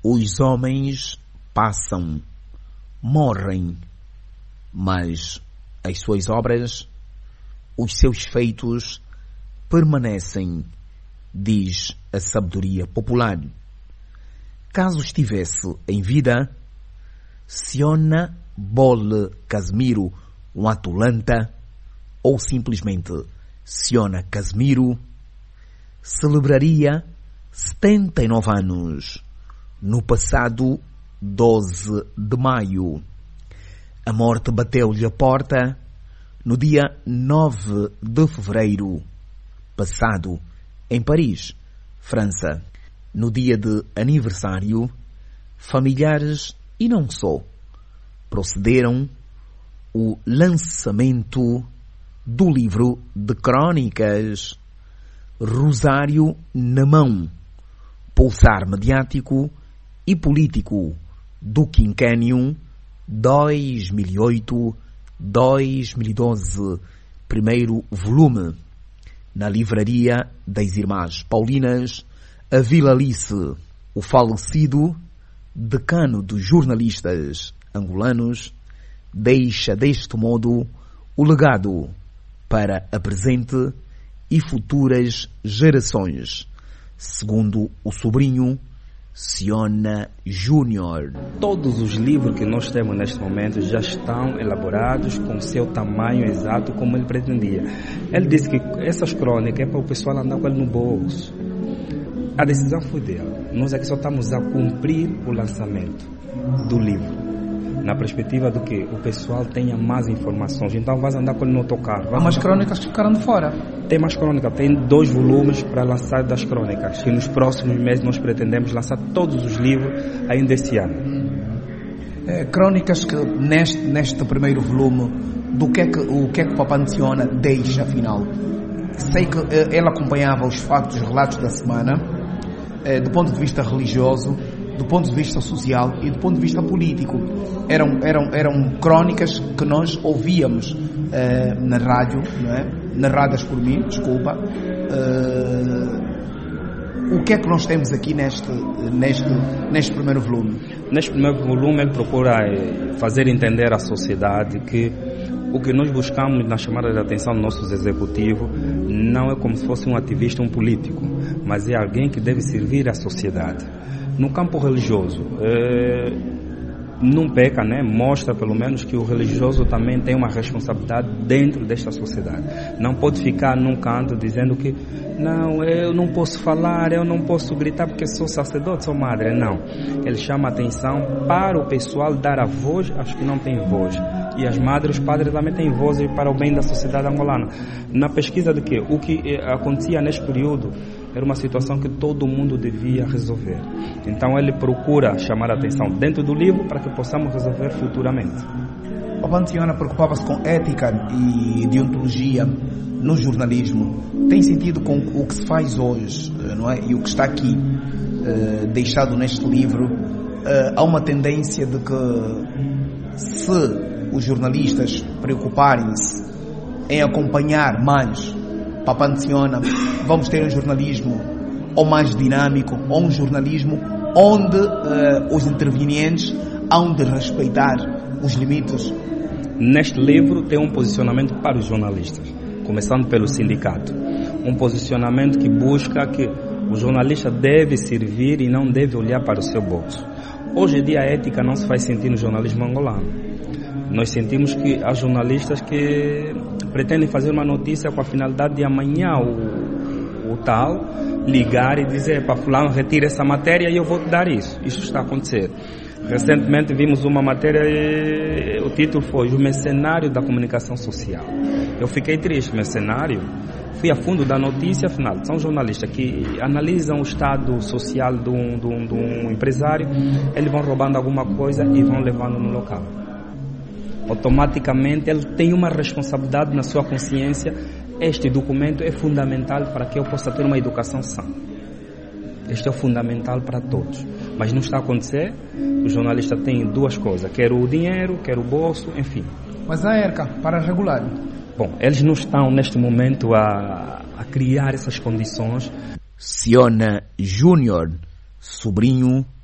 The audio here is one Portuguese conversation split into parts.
Os homens passam, morrem, mas as suas obras, os seus feitos permanecem, diz a sabedoria popular. Caso estivesse em vida, Siona Bole Casimiro Atulanta, ou simplesmente Siona Casimiro, celebraria 79 anos no passado 12 de maio. A morte bateu-lhe a porta no dia 9 de fevereiro passado, em Paris, França. No dia de aniversário, familiares e não só procederam o lançamento do livro de crônicas Rosário na Mão, pulsar mediático e político do quinquênio 2008-2012, primeiro volume, na livraria das Irmãs Paulinas, a Vila Alice. O falecido decano dos jornalistas angolanos deixa deste modo o legado para a presente e futuras gerações, segundo o sobrinho Siona Júnior. Todos os livros que nós temos neste momento já estão elaborados com o seu tamanho exato como ele pretendia. Ele disse que essas crônicas é para o pessoal andar com ele no bolso. A decisão foi dele. Nós aqui só estamos a cumprir o lançamento do livro, na perspectiva do que o pessoal tenha mais informações. Então vais andar com ele no autocarro. Há umas crônicas que ficaram de fora. Tem mais crônicas, tem 2 volumes para lançar das crônicas. E nos próximos meses nós pretendemos lançar todos os livros ainda este ano. Crônicas que neste primeiro volume, o que é que o Papantiona deixa afinal? Sei que ele acompanhava os factos, os relatos da semana, do ponto de vista religioso, do ponto de vista social e do ponto de vista político. Eram crônicas que nós ouvíamos na rádio, não é? Narradas por mim, desculpa. O que é que nós temos aqui neste primeiro volume? Neste primeiro volume ele procura fazer entender à sociedade que o que nós buscamos na chamada de atenção dos nossos executivos não é como se fosse um ativista, um político, mas é alguém que deve servir à sociedade. No campo religioso, não peca, né? Mostra pelo menos que o religioso também tem uma responsabilidade dentro desta sociedade. Não pode ficar num canto dizendo que não, eu não posso falar, eu não posso gritar porque sou sacerdote, sou madre. Não. Ele chama a atenção para o pessoal dar a voz aos que não têm voz. E as madres, os padres também têm voz para o bem da sociedade angolana. Na pesquisa de que o que acontecia neste período era uma situação que todo mundo devia resolver. Então ele procura chamar a atenção dentro do livro para que possamos resolver futuramente. O Papantiona preocupava-se com ética e deontologia no jornalismo. Tem sentido com o que se faz hoje, não é? E o que está aqui deixado neste livro. Há uma tendência de que, se os jornalistas preocuparem-se em acompanhar mais Papantiona, vamos ter um jornalismo ou mais dinâmico, ou um jornalismo onde os intervenientes hão de respeitar os limites. Neste livro tem um posicionamento para os jornalistas, começando pelo sindicato. Um posicionamento que busca que o jornalista deve servir e não deve olhar para o seu bolso. Hoje em dia a ética não se faz sentir no jornalismo angolano. Nós sentimos que há jornalistas que pretendem fazer uma notícia com a finalidade de amanhã o tal ligar e dizer para fulano, retira essa matéria e eu vou te dar isso. Isso está a acontecer. Recentemente vimos uma matéria e o título foi O Mercenário da Comunicação Social. Eu fiquei triste, mercenário. Fui a fundo da notícia, afinal, são jornalistas que analisam o estado social de um empresário, eles vão roubando alguma coisa e vão levando no local. Automaticamente ele tem uma responsabilidade na sua consciência. Este documento é fundamental para que eu possa ter uma educação sã. Este é o fundamental para todos. Mas não está a acontecer. O jornalista tem 2 coisas. Quer o dinheiro, quer o bolso, enfim. Mas a ERCA, para regular? Bom, eles não estão neste momento a criar essas condições. Siona Júnior, sobrinho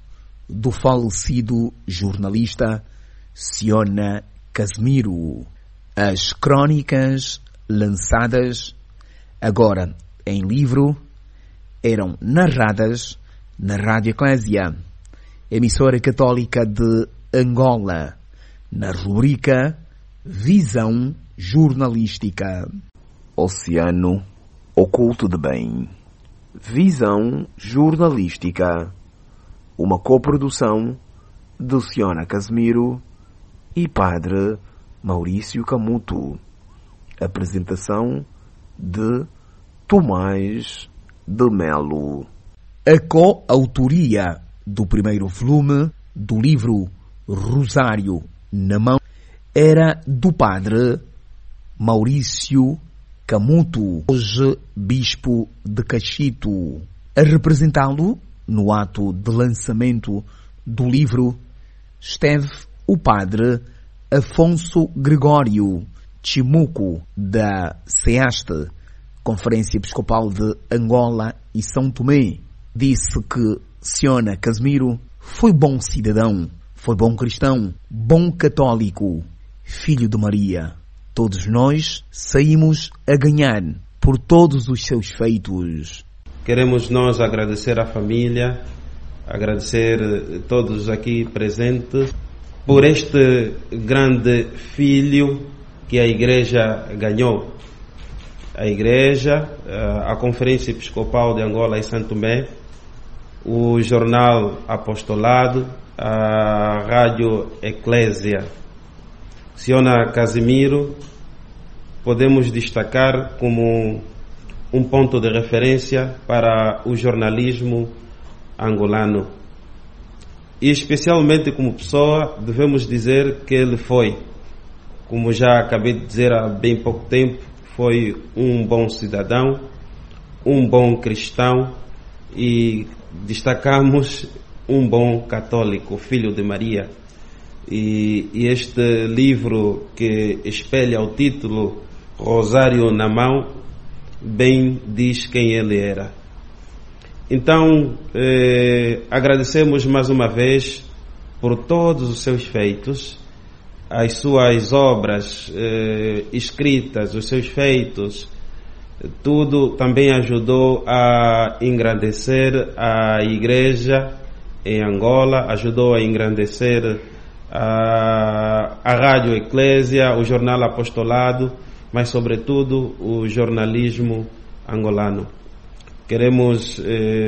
do falecido jornalista Siona Casimiro. As crônicas lançadas agora em livro eram narradas na Rádio Eclésia, emissora católica de Angola, na rubrica Visão Jornalística. Oceano Oculto de Bem. Visão Jornalística. Uma coprodução de Siona Casimiro e Padre Maurício Camuto. Apresentação de Tomás de Melo. A coautoria do primeiro volume do livro Rosário na Mão era do Padre Maurício Camuto, hoje Bispo de Cachito. A representá-lo no ato de lançamento do livro esteve o Padre Afonso Gregório Chimuco, da CEASTE, Conferência Episcopal de Angola e São Tomé. Disse que Siona Casimiro foi bom cidadão, foi bom cristão, bom católico, filho de Maria. Todos nós saímos a ganhar por todos os seus feitos. Queremos nós agradecer à família, agradecer todos aqui presentes por este grande filho que a Igreja ganhou. A Igreja, a Conferência Episcopal de Angola e São Tomé, o Jornal Apostolado, a Rádio Eclésia. Siona Casimiro podemos destacar como um ponto de referência para o jornalismo angolano. E especialmente como pessoa, devemos dizer que ele foi, como já acabei de dizer há bem pouco tempo, foi um bom cidadão, um bom cristão e destacamos um bom católico, filho de Maria. E este livro que espelha o título Rosário na Mão, bem diz quem ele era. Então, agradecemos mais uma vez por todos os seus feitos, as suas obras escritas, os seus feitos, tudo também ajudou a engrandecer a Igreja em Angola, ajudou a engrandecer a Rádio Eclésia, o Jornal Apostolado, mas sobretudo o jornalismo angolano. Queremos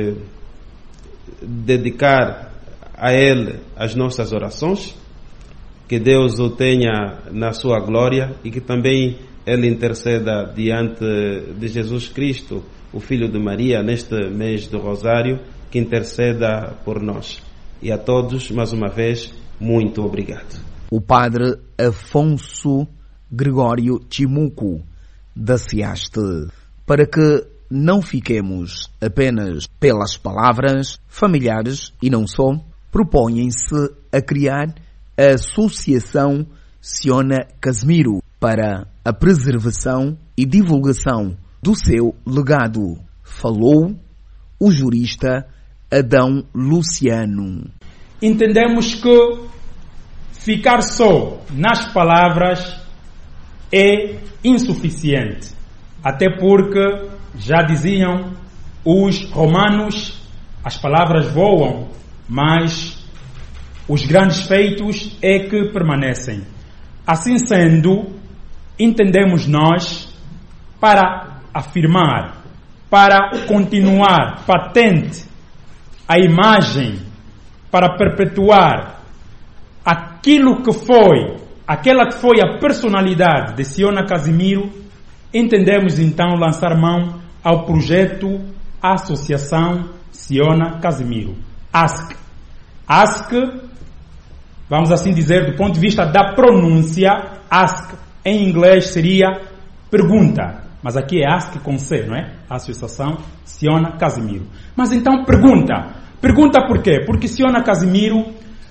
dedicar a ele as nossas orações, que Deus o tenha na sua glória e que também ele interceda diante de Jesus Cristo, o Filho de Maria, neste mês do Rosário, que interceda por nós. E a todos, mais uma vez, muito obrigado. O Padre Afonso Gregório Chimuco, da CEASTE, para que não fiquemos apenas pelas palavras, familiares e não só, propõem-se a criar a Associação Siona Casimiro para a preservação e divulgação do seu legado. Falou o jurista Adão Luciano. Entendemos que ficar só nas palavras é insuficiente, até porque já diziam os romanos, as palavras voam, mas os grandes feitos é que permanecem. Assim sendo, entendemos nós, para afirmar, para continuar patente a imagem, para perpetuar aquilo que foi, aquela que foi a personalidade de Siona Casimiro, entendemos então lançar mão ao projeto Associação Siona Casimiro, ASC. ASC, vamos assim dizer, do ponto de vista da pronúncia, ASC em inglês seria pergunta, mas aqui é ASC com C, não é? Associação Siona Casimiro. Mas então pergunta por quê? Porque Siona Casimiro,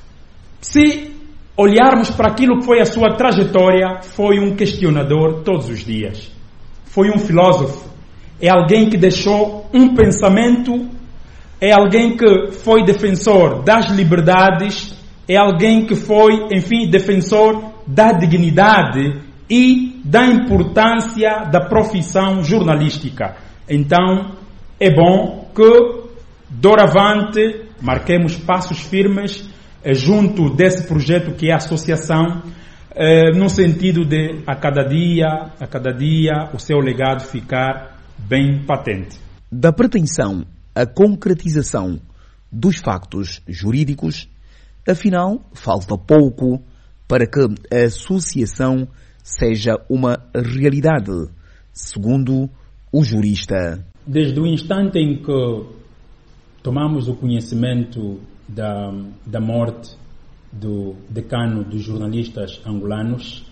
se olharmos para aquilo que foi a sua trajetória, foi um questionador todos os dias. Foi um filósofo. É alguém que deixou um pensamento é alguém que foi defensor das liberdades, é alguém que foi, enfim, defensor da dignidade e da importância da profissão jornalística. Então, é bom que, doravante, marquemos passos firmes junto desse projeto que é a associação, no sentido de, a cada dia, o seu legado ficar bem patente. Da pretensão à concretização dos factos jurídicos, afinal, falta pouco para que a associação seja uma realidade, segundo o jurista. Desde o instante em que tomamos o conhecimento da morte do decano dos jornalistas angolanos,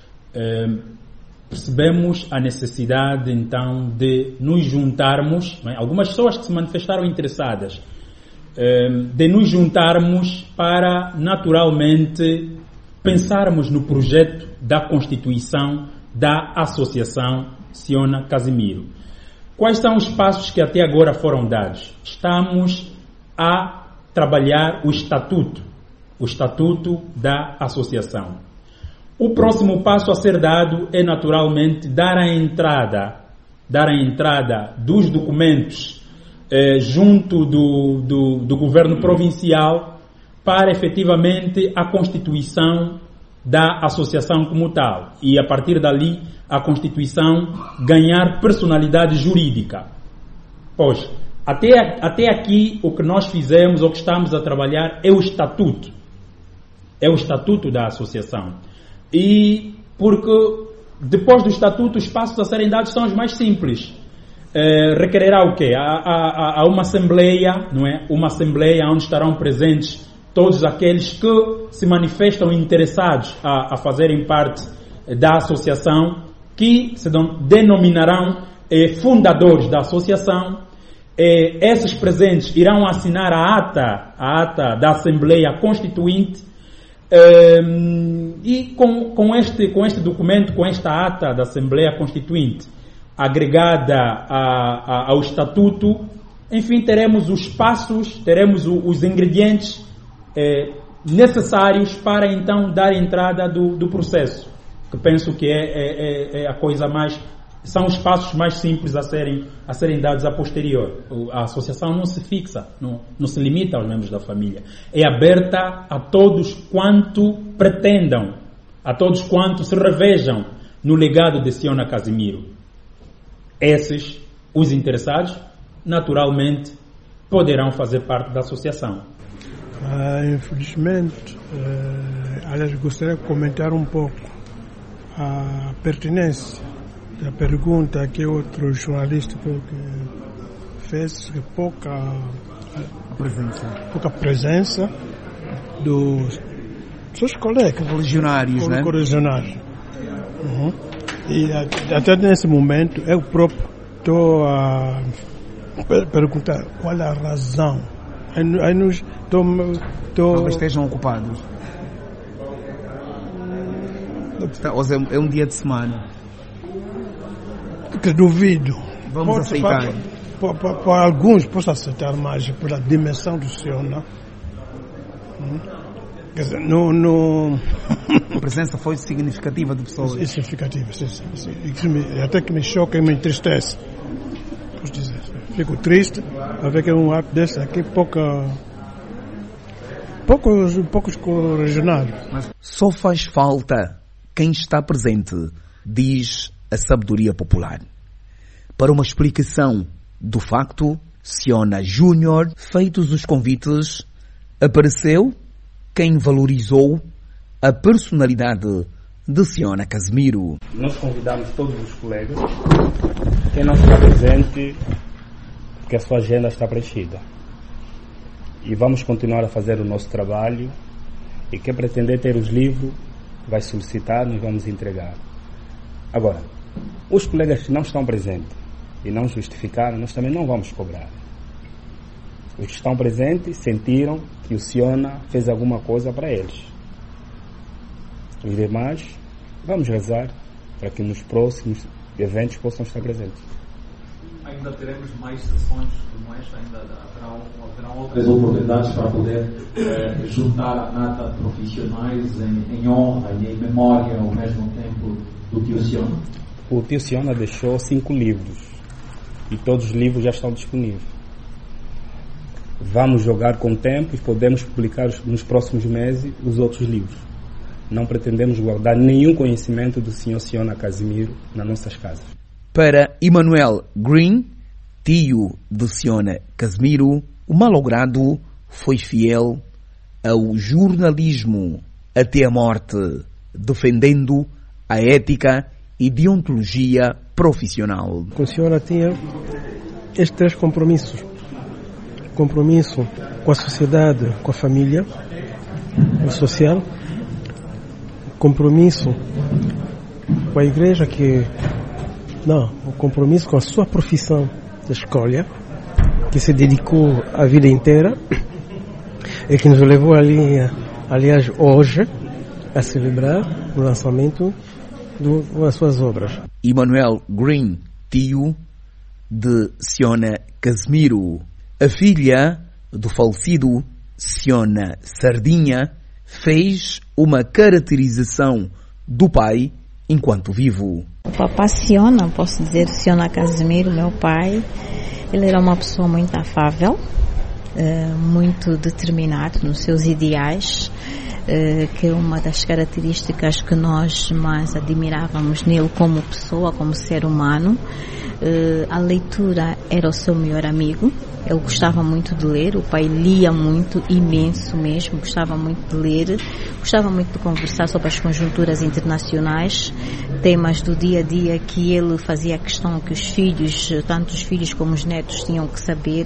percebemos a necessidade então de nos juntarmos, algumas pessoas que se manifestaram interessadas, de nos juntarmos para naturalmente pensarmos no projeto da constituição da Associação Siona Casimiro. Quais são os passos que até agora foram dados? Estamos a trabalhar o estatuto da associação. O próximo passo a ser dado é naturalmente dar a entrada dos documentos junto do governo provincial para efetivamente a constituição da associação como tal. E a partir dali a constituição ganhar personalidade jurídica. Pois, até aqui o que nós fizemos, ou que estamos a trabalhar, é o estatuto. É o estatuto da associação. E porque depois do estatuto os passos a serem dados são os mais simples. Requererá o quê? Há uma assembleia, não é? Uma assembleia onde estarão presentes todos aqueles que se manifestam interessados a fazerem parte da associação, que se denominarão fundadores da associação. Esses presentes irão assinar a ata da Assembleia Constituinte, e com este documento, com esta ata da Assembleia Constituinte agregada ao Estatuto, enfim, teremos os passos, teremos os ingredientes necessários para então dar entrada do processo, que penso que é a coisa mais, são os passos mais simples a serem dados a posterior. A associação não se fixa, não se limita aos membros da família, é aberta a todos quanto pretendam, a todos quanto se revejam no legado de Siona Casimiro. Esses, os interessados, naturalmente poderão fazer parte da associação. Infelizmente, aliás, gostaria de comentar um pouco a pertinência da pergunta que outro jornalista fez, que pouca presença dos seus colegas correligionários, né? Uhum. E até nesse momento eu próprio estou a perguntar qual é a razão. Talvez estejam ocupados. É um dia de semana. Que duvido. Vamos aceitar. Para alguns posso aceitar mais pela dimensão do Siona. Quer dizer, a presença foi significativa de pessoas. Significativa, sim. Até que me choca e me entristece. Posso dizer. Fico triste a ver que é um ato desse aqui poucos correligionários. Só faz falta quem está presente, diz a sabedoria popular. Para uma explicação do facto, Siona Júnior, feitos os convites, apareceu quem valorizou a personalidade de Siona Casimiro. Nós convidamos todos os colegas. Quem não está presente, porque a sua agenda está preenchida. E vamos continuar a fazer o nosso trabalho. E quem pretender ter os livros, vai solicitar, nós vamos entregar. Agora, os colegas que não estão presentes e não justificaram, nós também não vamos cobrar. Os que estão presentes sentiram que o Siona fez alguma coisa para eles. Os demais, vamos rezar para que nos próximos eventos possam estar presentes. ainda teremos mais sessões como esta, ainda haverão outras oportunidades para poder juntar a nata de profissionais em honra e em memória ao mesmo tempo do tio Siona? O tio Siona deixou 5 livros e todos os livros já estão disponíveis. Vamos jogar com o tempo e podemos publicar nos próximos meses os outros livros. Não pretendemos guardar nenhum conhecimento do Sr. Siona Casimiro nas nossas casas. Para Emmanuel Green, tio do Siona Casimiro, o malogrado foi fiel ao jornalismo até a morte, defendendo a ética e deontologia profissional. O Siona tinha estes 3 compromissos. Compromisso com a sociedade, com a família, o social. Compromisso com a igreja, o compromisso com a sua profissão de escolha, que se dedicou a vida inteira e que nos levou aliás, hoje, a celebrar o lançamento das suas obras. Emmanuel Green, tio de Siona Casimiro. A filha do falecido Siona Sardinha fez uma caracterização do pai enquanto vivo. O papá Siona, posso dizer, Siona Casimiro, meu pai, ele era uma pessoa muito afável, muito determinado nos seus ideais, que é uma das características que nós mais admirávamos nele como pessoa, como ser humano. A leitura era o seu melhor amigo. Ele gostava muito de ler, o pai lia muito, imenso mesmo, gostava muito de ler, gostava muito de conversar sobre as conjunturas internacionais, temas do dia a dia que ele fazia questão que os filhos, tanto os filhos como os netos, tinham que saber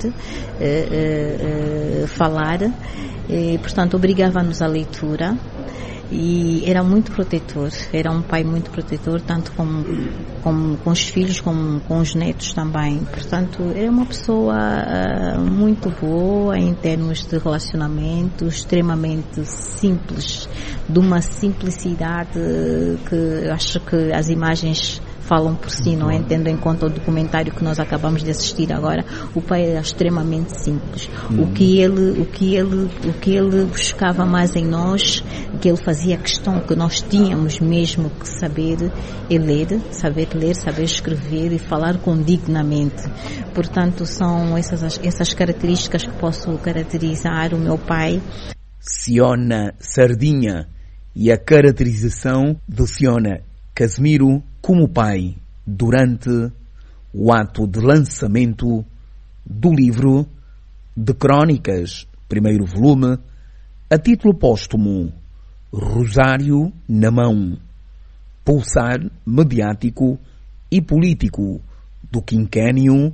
falar, e, portanto, obrigava-nos à leitura. E era muito protetor, era um pai muito protetor, tanto com os filhos como com os netos também. Portanto, era uma pessoa muito boa em termos de relacionamento, extremamente simples, de uma simplicidade que acho que as imagens falam por si, não é? Tendo em conta o documentário que nós acabamos de assistir agora, o pai era extremamente simples. O que ele buscava mais em nós, que ele fazia questão que nós tínhamos mesmo que saber ler, saber escrever e falar dignamente. Portanto, são essas características que posso caracterizar o meu pai. Siona Sardinha e a caracterização do Siona Casimiro como pai durante o ato de lançamento do livro de Crónicas, primeiro volume, a título póstumo, Rosário na Mão, pulsar mediático e político do quinquênio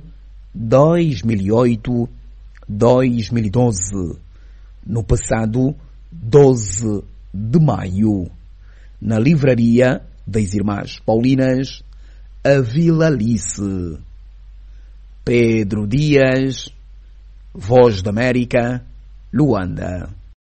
2008-2012, no passado 12 de maio, na livraria das Irmãs Paulinas, a Vila Alice. Pedro Dias, Voz da América, Luanda.